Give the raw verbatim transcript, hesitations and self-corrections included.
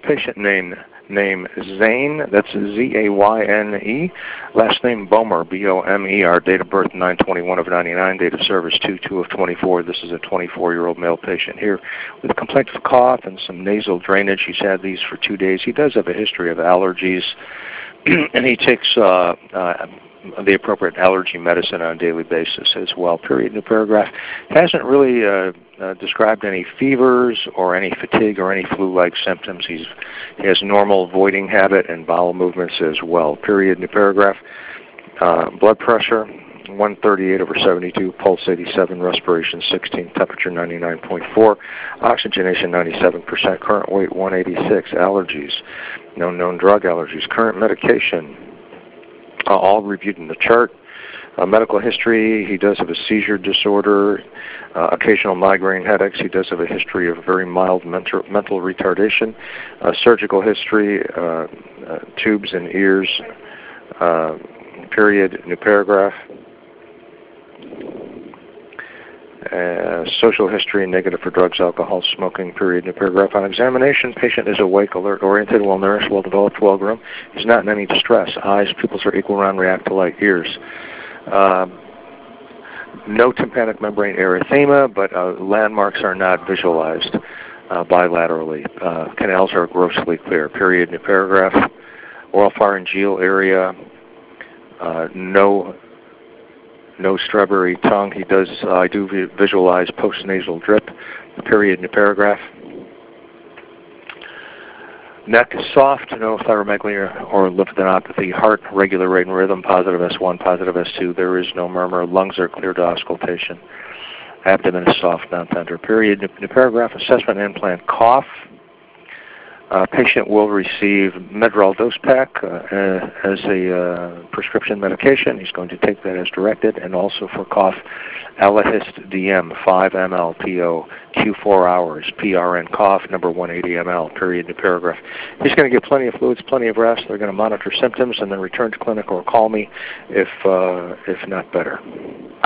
patient name, name Zane, that's Z A Y N E. Last name Bomer, B O M E R. Date of birth nine twenty-one of ninety-nine. Date of service two two of twenty-four. This is a twenty-four-year-old male patient here with complaints of cough and some nasal drainage. He's had these for two days. He does have a history of allergies, and he takes uh, uh, the appropriate allergy medicine on a daily basis as well. Period. New paragraph. Hasn't really uh, uh, described any fevers or any fatigue or any flu-like symptoms. He's, he has normal voiding habit and bowel movements as well. Period. New paragraph. Uh, blood pressure one thirty-eight over seventy-two, pulse eighty-seven, respiration sixteen, temperature ninety-nine point four, oxygenation ninety-seven percent, current weight one eighty-six. Allergies. No known drug allergies. Current medication. Uh, all reviewed in the chart. Uh, medical history, he does have a seizure disorder, uh, occasional migraine headaches. He does have a history of very mild mental, mental retardation. Uh, surgical history, uh, uh, tubes in ears, uh, period, new paragraph. Uh, social history, negative for drugs, alcohol, smoking, period, new paragraph. On examination, patient is awake, alert, oriented, well-nourished, well-developed, well-grown. He's not in any distress. Eyes, pupils are equal round, react to light. Ears. Uh, no tympanic membrane erythema, but uh, landmarks are not visualized uh, bilaterally. Uh, canals are grossly clear, period, new paragraph. Oral pharyngeal area, uh, no No strawberry tongue. He does, uh, I do visualize postnasal drip, period, new paragraph. Neck is soft, no thyromegaly or lymphadenopathy. Heart, regular rate and rhythm, positive S one, positive S two. There is no murmur. Lungs are clear to auscultation. Abdomen is soft, non-tender, period. New, new paragraph. Assessment implant, cough. Uh, patient will receive Medrol dose pack uh, uh, as a uh, prescription medication. He's going to take that as directed, and also for cough, Alahist D M, five milliliters P O, Q four hours, P R N cough, number one eighty milliliters, period, new paragraph. He's going to get plenty of fluids, plenty of rest. They're going to monitor symptoms and then return to clinic or call me if, uh, if not better.